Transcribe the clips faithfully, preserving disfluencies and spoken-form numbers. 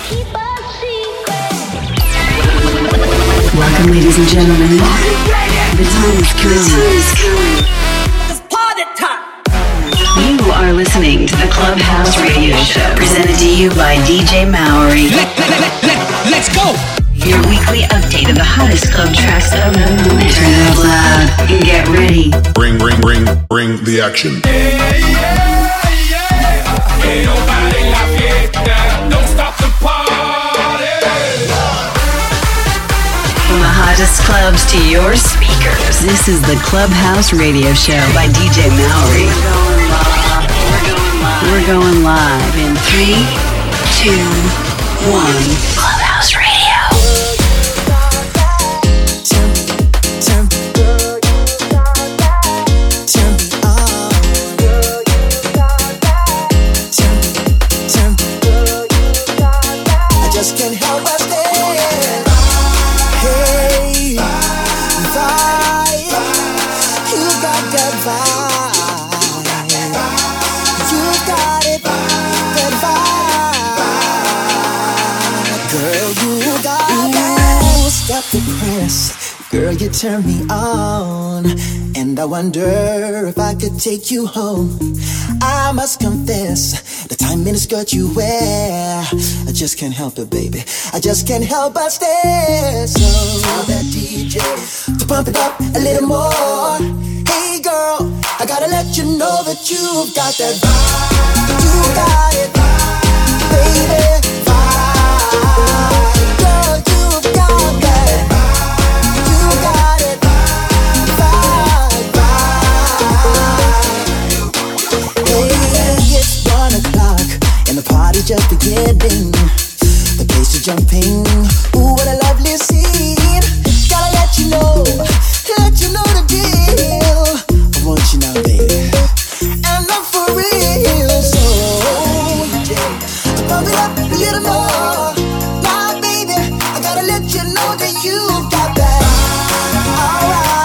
Welcome, ladies and gentlemen. The time is come. It's party time. You are listening to the Clubhouse Radio Show, presented to you by D J Maori. Let, let, let, let, let's go. Your weekly update of the hottest club tracks of the moment. Turn it up loud and get ready. Bring, bring, bring, bring the action. Yeah, yeah, yeah. Ain't nobody la fiesta. Don't stop the party. From the hottest clubs to your speakers, this is the Clubhouse Radio Show by D J Maori. We're going live in three, two, one. Clubhouse Radio. Girl, you turn me on, and I wonder if I could take you home. I must confess, the time in the skirt you wear, I just can't help it, baby. I just can't help but stare. So tell that D J to pump it up a little more. Hey girl, I gotta let you know that you've got that vibe. You got it, baby, vibe. Girl, you've got that vibe. The party's just beginning, the place is jumping. Ooh, what a lovely scene. Gotta let you know, let you know the deal. I want you now, baby, and I'm for real. So, yeah, pump it up a little more. Now, baby, I gotta let you know that you've got that. Alright.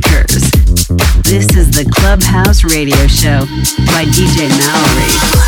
speakers. This is the Clubhouse Radio Show by D J Mallory.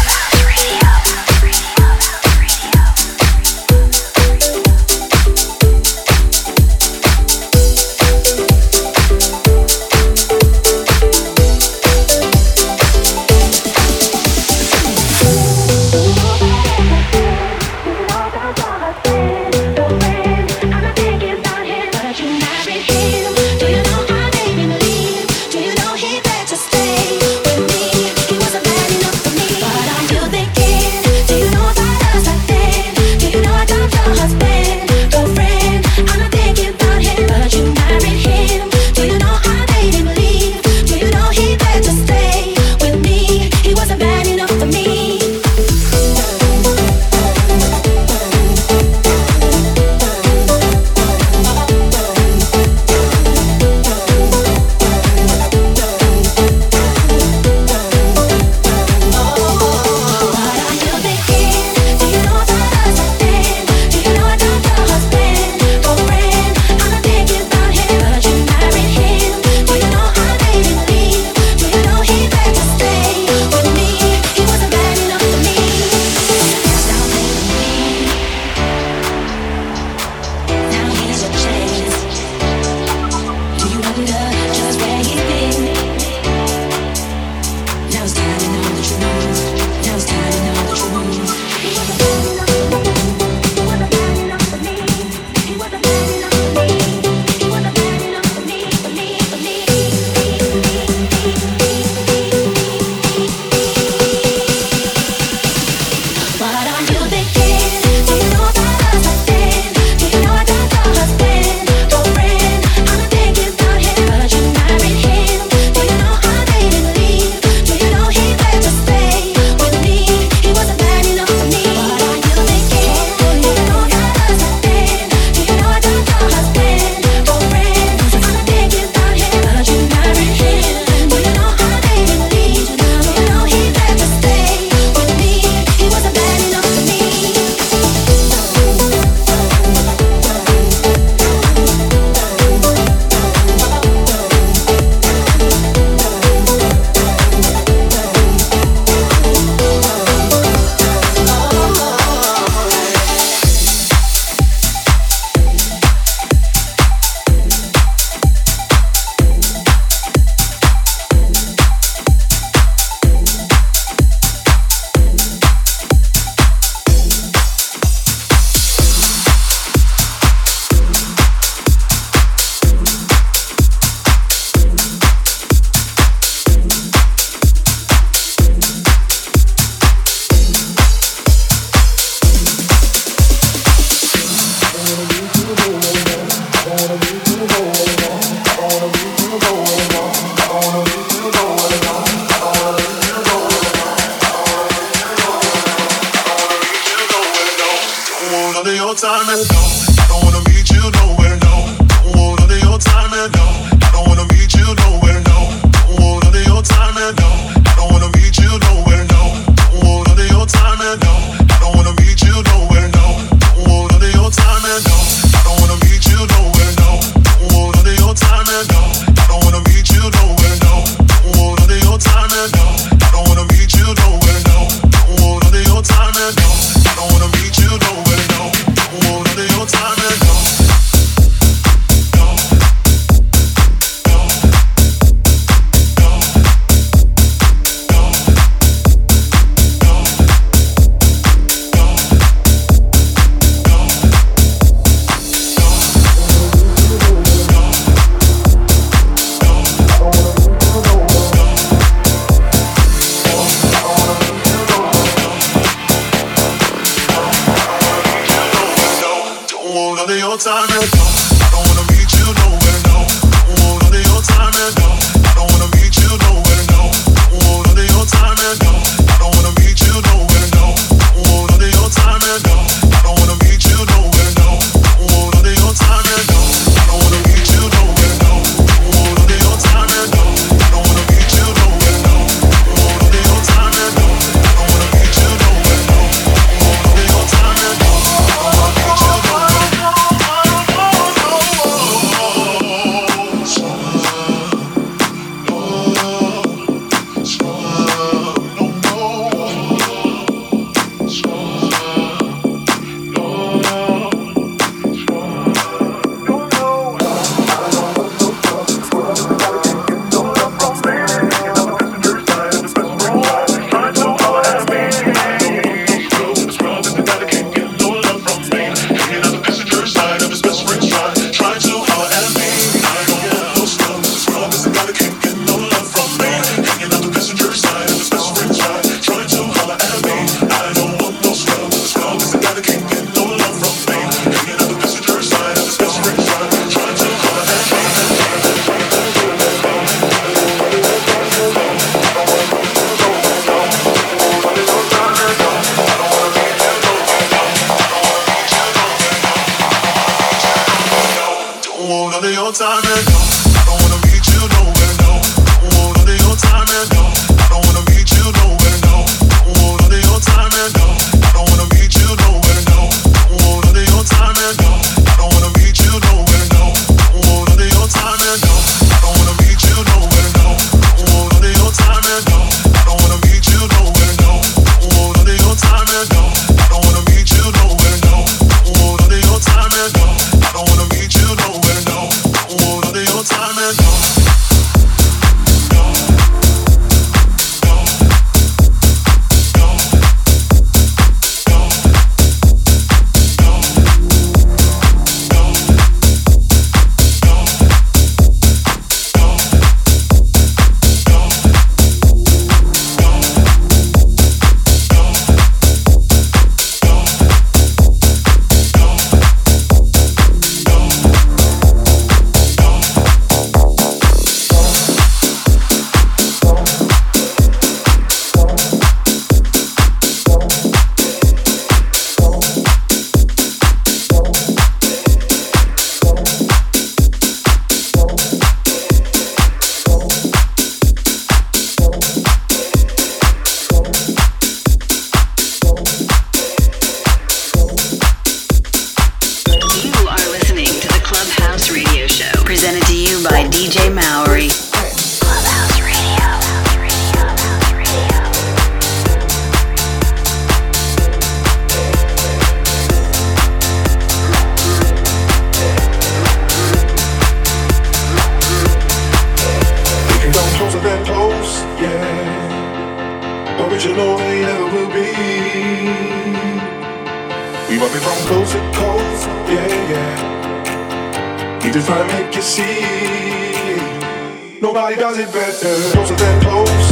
We might be from coast to coast, yeah, yeah. He just trying to make you see. Nobody does it better. Closer than close,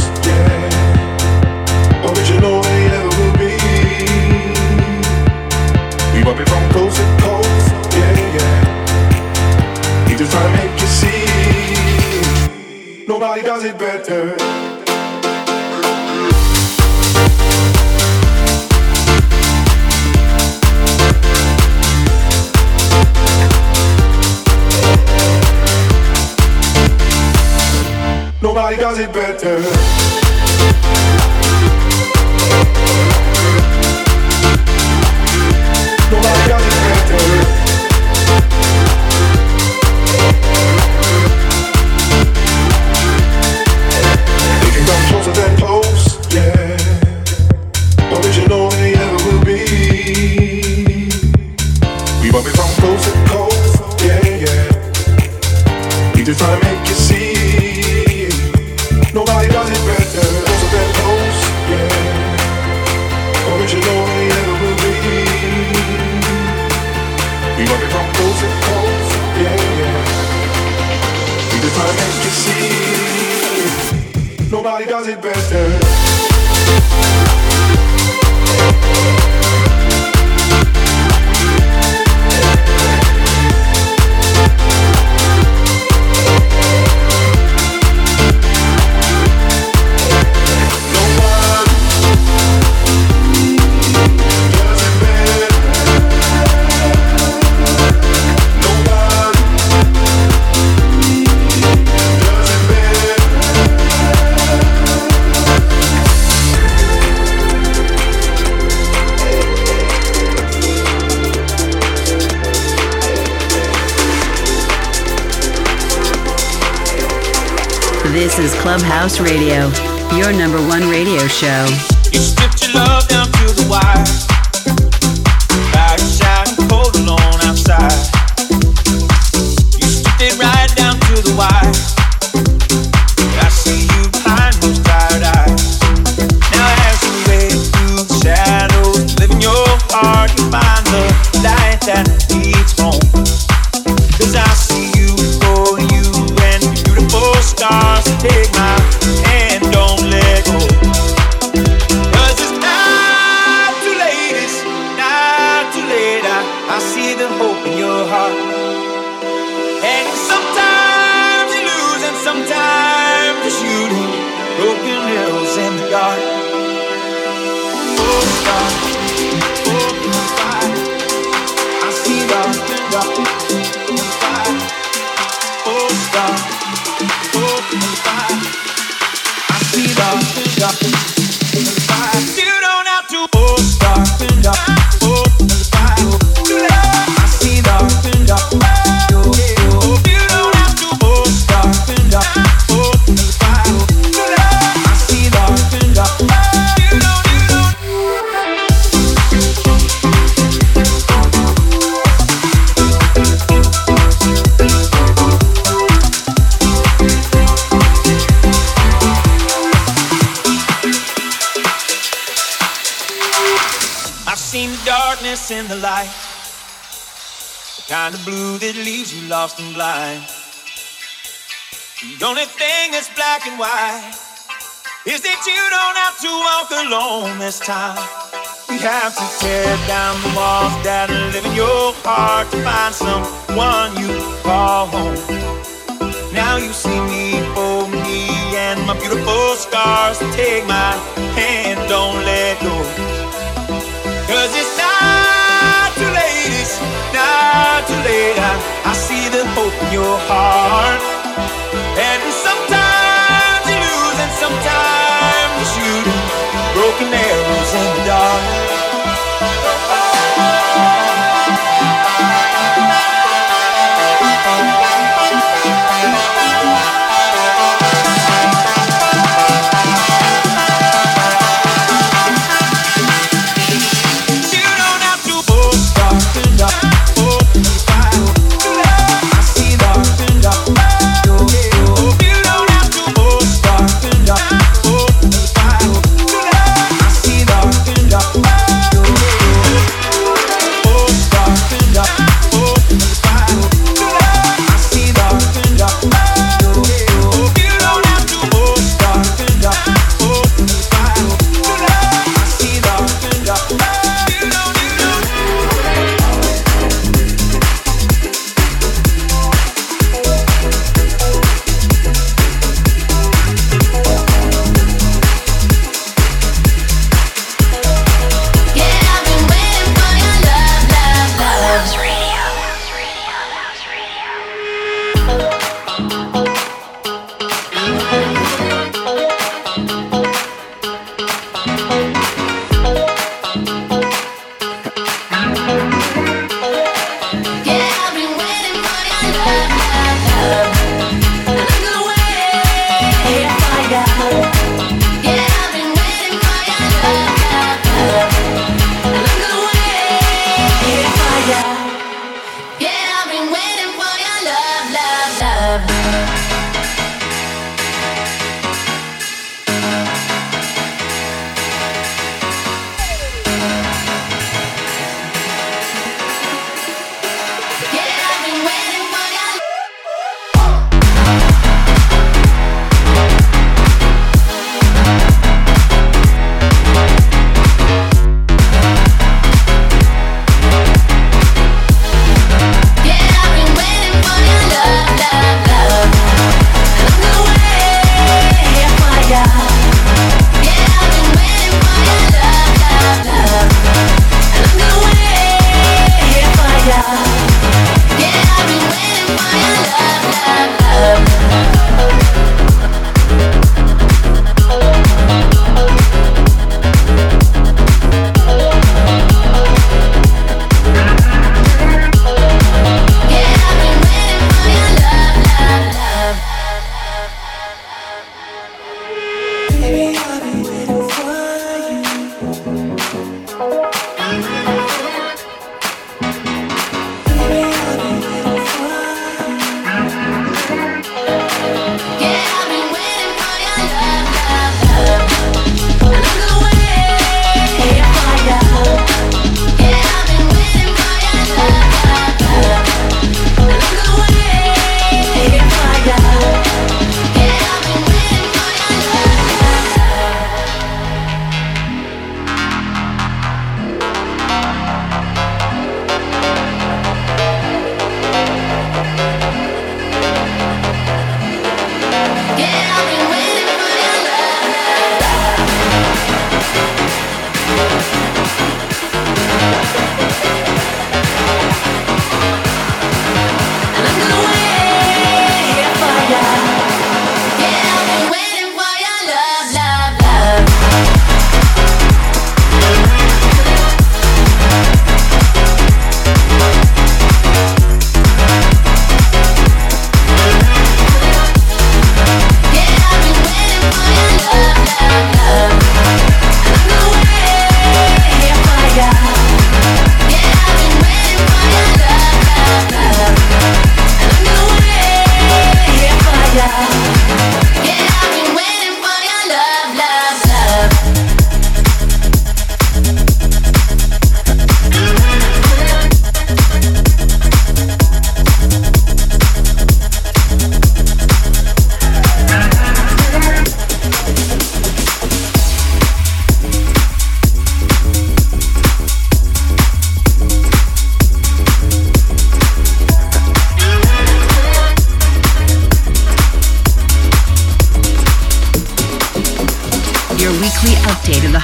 yeah. Original they ever will be. We might be from coast to coast, yeah, yeah. He just trying to make you see. Nobody does it better. Nobody does it better. Nobody does it better. They can come closer than close, yeah. Original they ever will be. We might be from coast to coast, yeah, yeah. We just trying to make you see. Nobody does it better. Closer than close, yeah. Original they ever will be. We might be from coast to coast, yeah, yeah. We just try to make you see. Nobody does it better. This is Clubhouse Radio, your number one radio show. You stripped your love down to the wire. Fire shining cold alone outside. You stripped it right down to the wire. I see you behind those tired eyes. Now as you wade through the shadows, live in your heart, you find the light that leads home. Cause I see you before you and your beautiful stars. Take my hand, don't let go. Cause it's not too late, it's not too late. I, I see the hope in your heart. And sometimes you lose and sometimes you're shooting broken arrows in the dark. Oh, star, oh, fire. I see dark, dark, fire. Oh, star, oh, fire. I see dark, dark, fire. You don't have to, oh, star, dark, oh, fire. I see dark, dark, fire. You don't have to, oh, star, dark, oh, fire. I see dark, dark, fire. You don't, you don't. I've seen the darkness in the light, the kind of blue that leaves you lost and blind. The only thing that's black and white is that you don't have to walk alone this time. You have to tear down the walls that live in your heart to find someone you call home. Now you see me for me and my beautiful scars. Take my hand, don't let go. Cause it's not too late, it's not too late. I, I see the hope in your heart. And sometimes you lose and sometimes you shoot broken arrows in the dark. I see dark and dark.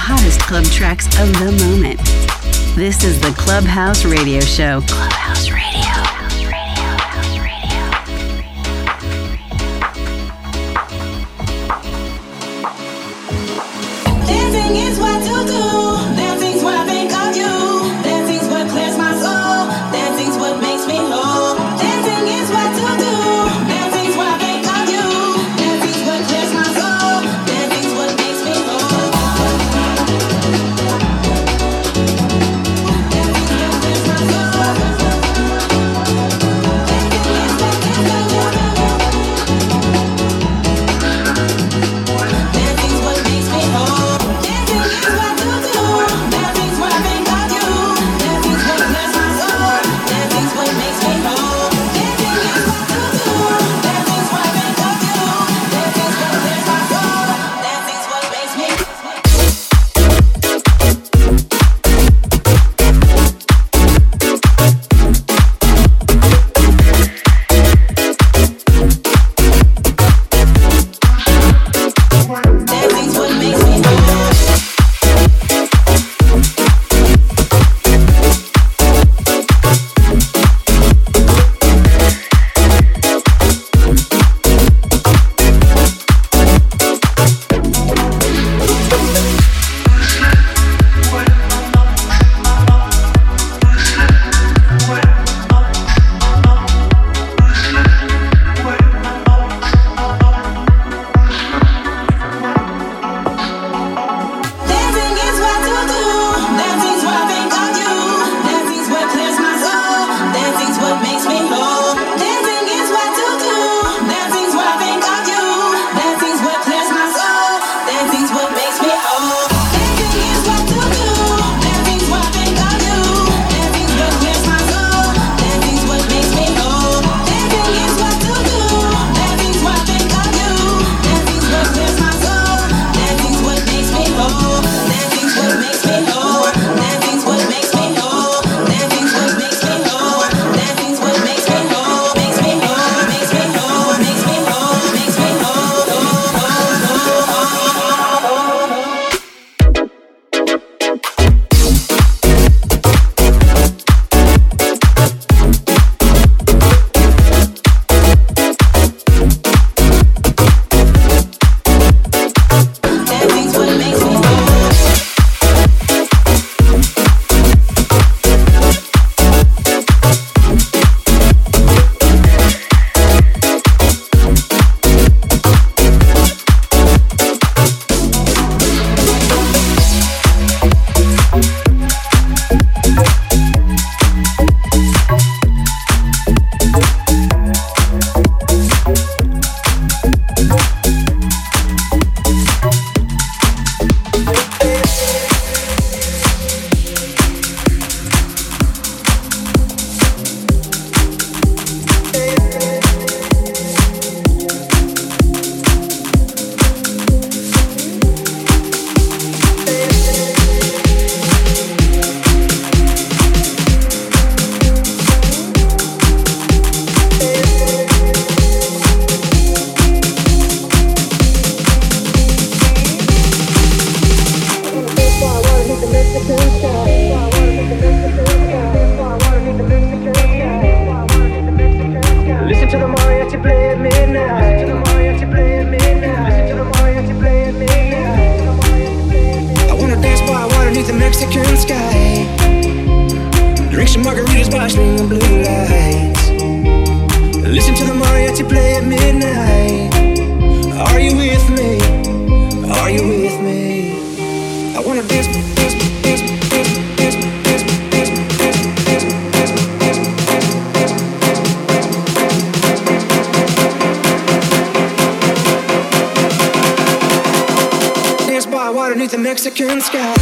hottest club tracks of the moment. This is the Clubhouse Radio Show. Clubhouse Radio. Dancing is what to do. Dancing's what I think of you. Dancing's what clears my soul. Dancing's what makes me whole. Dancing is what to do. Dancing's what I think of you. Dancing's what clears my soul. Dancing's what makes me whole. Dancing's what clears my soul. Dancing is what to do. Dancing's what makes me whole. Dancing is what to do. Dancing's what I think of you. Dancing's what clears my soul. Dancing's what makes me whole. Dancing is what to do. Dancing's what I think of you. Dancing's what clears my soul. Dancing's what makes me. Dancing's what makes me whole. Dancing is what to do. Dancing's what I think of you. Dancing's what clears my soul. Dancing's what makes me whole. Dancing is what to do. Dancing's what I think of you. Dancing's what clears my soul. Dancing's what makes me whole. Dancing is what to do. Dancing's what I think of you. Dancing's what clears my soul. Dancing's what makes me whole. Dancing is what to do. Dancing's what I think of you. Dancing's what clears my soul. Dancing's what makes me whole. Dancing's what makes me whole. Dancing's what makes me whole. Dancing's what makes me whole. Dancing's what makes me whole. Makes me whole. Makes me whole. Makes me whole. Makes me whole. Dancing's what makes me whole. Listen to the mariachi play at midnight. Listen to the mariachi play at midnight. Listen to the mariachi play at midnight. I wanna dance by water beneath the Mexican sky. Drink some margaritas by a string of blue lights. Listen to the mariachi play at midnight. Are you with me? Are you with me? I wanna dance, dance, dance, dance, dance, dance, dance, dance, dance, dance by water beneath the Mexican sky.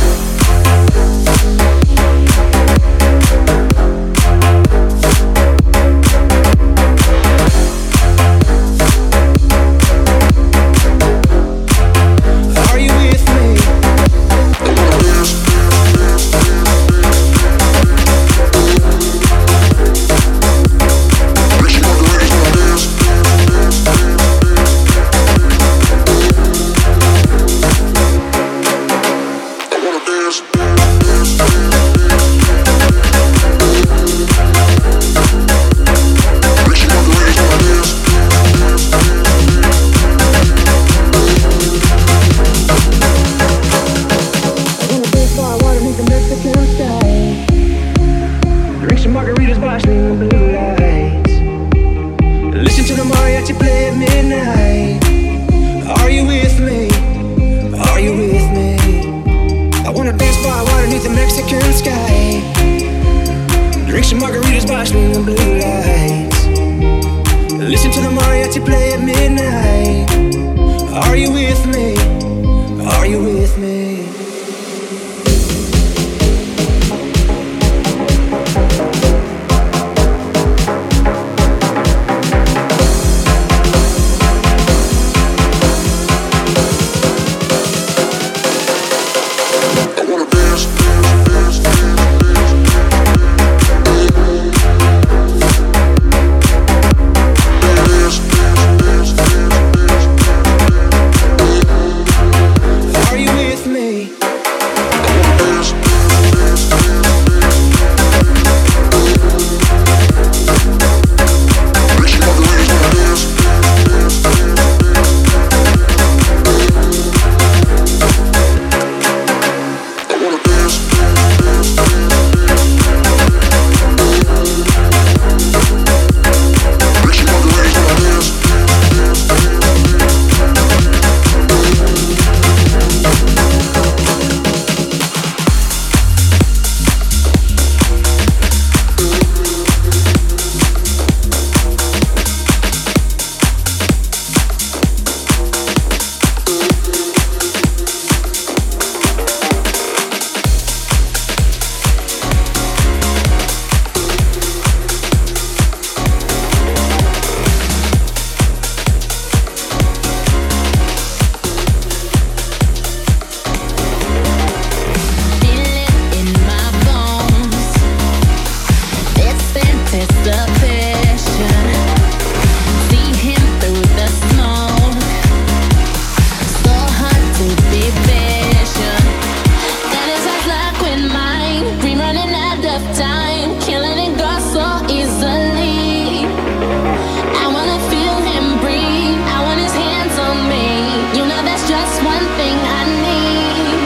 of time, killing it go so easily. I wanna feel him breathe, I want his hands on me. You know that's just one thing I need.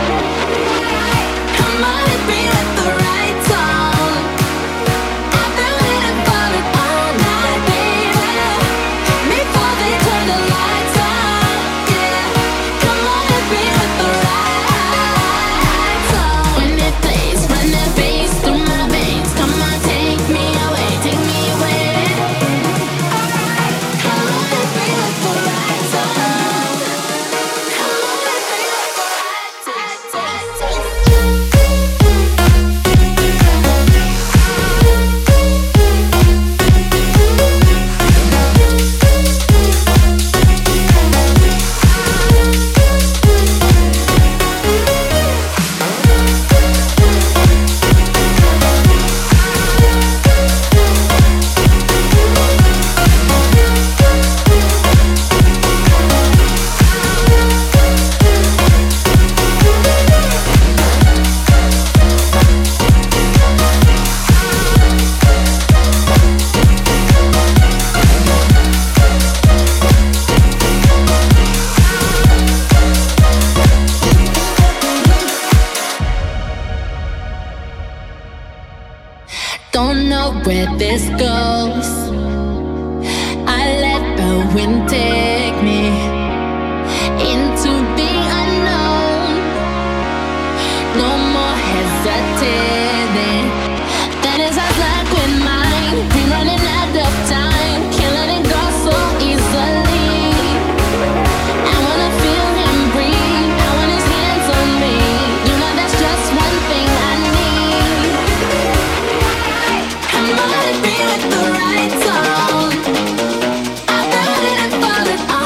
Come on, hit me with the right tone. I've been waiting for it all night, baby. Before they turn the lights on, yeah. Come on, hit me with the right tone. When it plays, run that bass through my veins. Come on, take me away, take me away. Come on, hit me with the right tone. Come on, hit me with the right tone. Don't know where this goes. I let the wind take me into the unknown. No more hesitating. That is our luck with mine. We running out of time, killing it go so easily. I wanna feel him breathe, I want his hands on me. You know that's just one thing I need. Come on, hit me with the right tone. I've been waiting for it all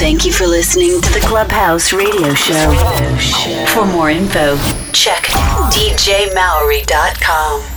Thank you for listening to the Clubhouse Radio Show. For more info, check d j mallory dot com.